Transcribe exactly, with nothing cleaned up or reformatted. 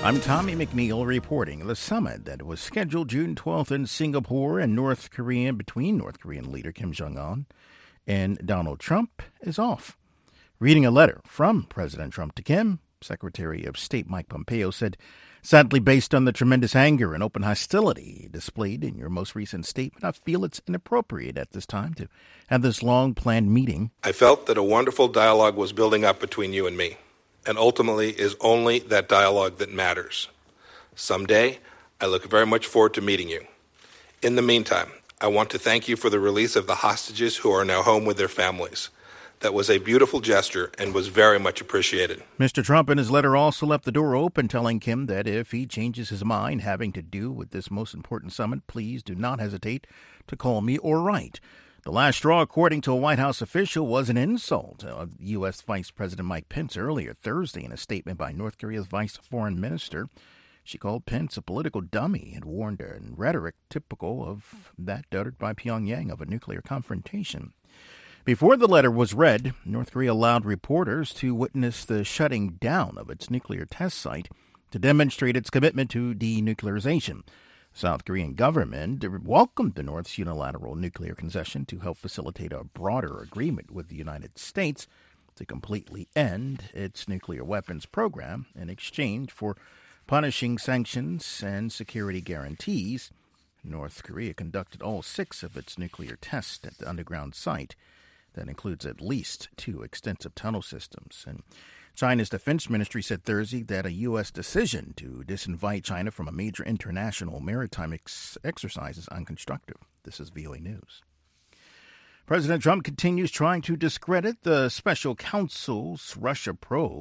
I'm Tommy McNeil reporting. The summit that was scheduled June twelfth in Singapore and North Korea between North Korean leader Kim Jong-un and Donald Trump is off. Reading a letter from President Trump to Kim, Secretary of State Mike Pompeo said, "Sadly, based on the tremendous anger and open hostility displayed in your most recent statement, I feel it's inappropriate at this time to have this long-planned meeting." I felt that a wonderful dialogue was building up between you and me, and ultimately is only that dialogue that matters. Someday, I look very much forward to meeting you. In the meantime, I want to thank you for the release of the hostages who are now home with their families. That was a beautiful gesture and was very much appreciated. Mister Trump in his letter also left the door open, telling Kim that if he changes his mind having to do with this most important summit, please do not hesitate to call me or write. The last straw, according to a White House official, was an insult of U S. Vice President Mike Pence earlier Thursday in a statement by North Korea's vice foreign minister. She called Pence a political dummy and warned in rhetoric typical of that uttered by Pyongyang of a nuclear confrontation. Before the letter was read, North Korea allowed reporters to witness the shutting down of its nuclear test site to demonstrate its commitment to denuclearization. The South Korean government welcomed the North's unilateral nuclear concession to help facilitate a broader agreement with the United States to completely end its nuclear weapons program in exchange for punishing sanctions and security guarantees. North Korea conducted all six of its nuclear tests at the underground site. That includes at least two extensive tunnel systems. And China's defense ministry said Thursday that a U S decision to disinvite China from a major international maritime ex- exercise is unconstructive. This is V O A News. President Trump continues trying to discredit the special counsel's Russia probe.